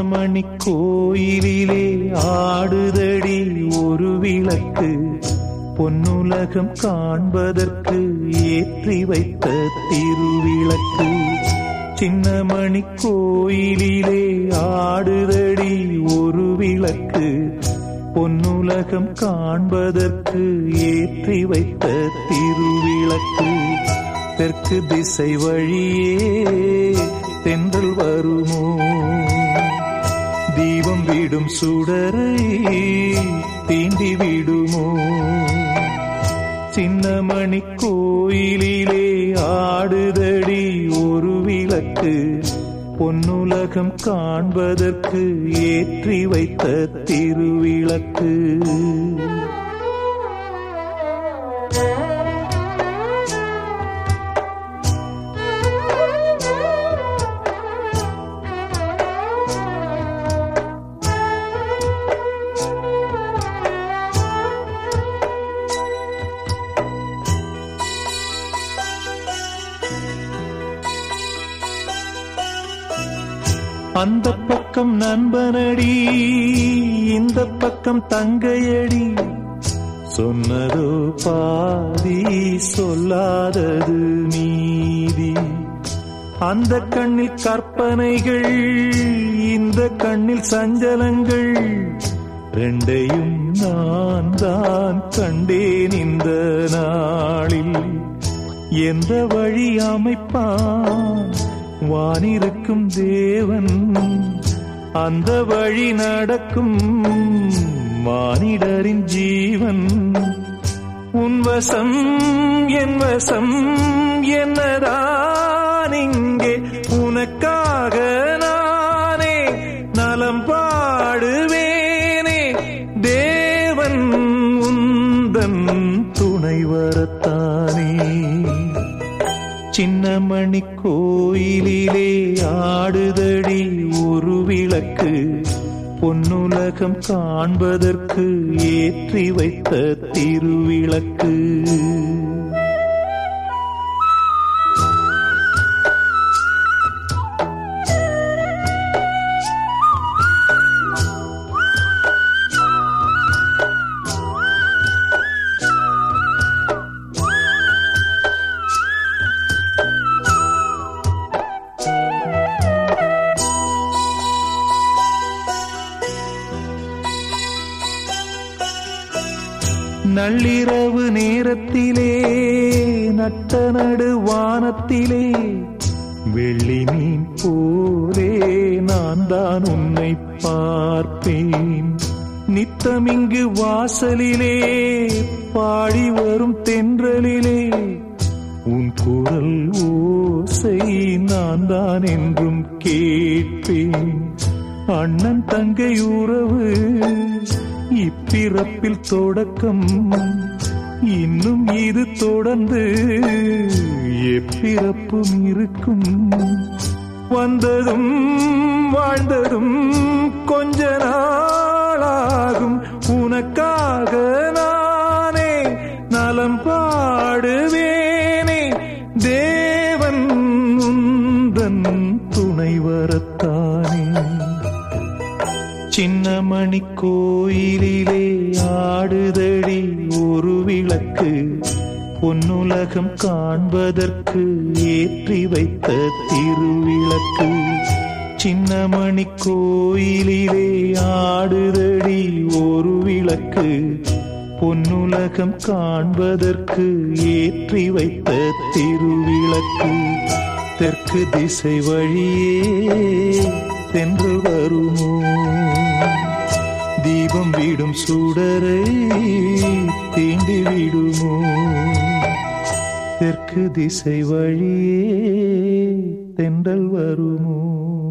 சின்னமணி கோயிலிலே ஆடுதடி ஒரு விளக்கு, பொன்னுலகம் காண்பதற்கு ஏற்றி வைத்த திருவிளக்கு. சின்னமணி கோயிலிலே ஆடுதடி ஒரு விளக்கு, பொன்னுலகம் காண்பதற்கு ஏற்றி வைத்த திருவிளக்கு. தெற்கு திசை வழியே தென்றல் வருமோ, தீபம் விடும் சுடரை தீண்டி விடுமோ. சின்னமணி கோயிலிலே ஆடுதடி ஒரு விளக்கு, பொன்னுலகம் காண்பதற்கு ஏற்றி வைத்த திருவிளக்கு. அந்த பக்கம் நண்பனடி, இந்த பக்கம் தங்கையடி, சொன்னதோ பாதி சொல்லாதது மீதி. அந்த கண்ணில் கற்பனைகள், இந்த கண்ணில் சஞ்சலங்கள், ரெண்டையும் நான் தான் கண்டேன் இந்த நாளில். எந்த வழி அமைப்பான் வானிருக்கும் தேவன், அந்த வழி நடக்கும் மானிடரின் ஜீவன். உன் வசம் என் வசம் என்னதான் இங்கே, உனக்காக நானே நலம் பாடுவேனே. தேவன் உந்தன் துணை வரத்தானே. சின்னமணி கோயிலிலே ஆடுதடி ஒரு விளக்கு, பொன்னுலகம் காண்பதற்கு ஏற்றி வைத்த திருவிளக்கு. நள்ளிரவு நேரத்திலே நட்ட நடு வானத்திலே, வெள்ளி மீன் போலே நான் தான் உன்னை பார்ப்பேன். நித்தமிங்கு வாசலிலே பாடி வரும் தென்றலிலே, உன் குரல் ஓசை நான் தான் என்றும் கேட்பேன். அண்ணன் தங்கை உறவு இப்பிறப்பில் தொடக்கம், இன்னும் இது தொடர்ந்து எப்பிறப்பும் இருக்கும். வந்ததும் வாழ்ந்ததும் கொஞ்ச நாளாகும், உனக்காக நானே நலம் பாடுவேனே. தேவன் உந்தன் துணை வரத்தானே. சின்னமணி கோயிலிலே ஆடுதடி ஒரு விளக்கு, பொன்னுலகம் காண்பதற்கு ஏற்றி வைத்த திருவிளக்கு. சின்னமணி கோயிலிலே ஆடுதடி ஒரு விளக்கு, பொன்னுலகம் காண்பதற்கு ஏற்றி வைத்த திருவிளக்கு. தெற்கு திசை வழியே தென்று வருமோ, தீபம் விடும் சுடரை தீண்டி விடுமோ. தெற்கு திசை வழியே தென்றல் வருமோ.